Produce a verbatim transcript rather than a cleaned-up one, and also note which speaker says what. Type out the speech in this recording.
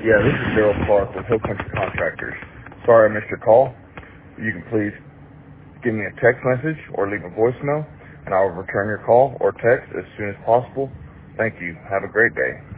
Speaker 1: Yeah, this is Daryl Clark with Hill Country Contractors. Sorry I missed your call. You can please give me a text message or leave a voicemail, and I will return your call or text as soon as possible. Thank you. Have a great day.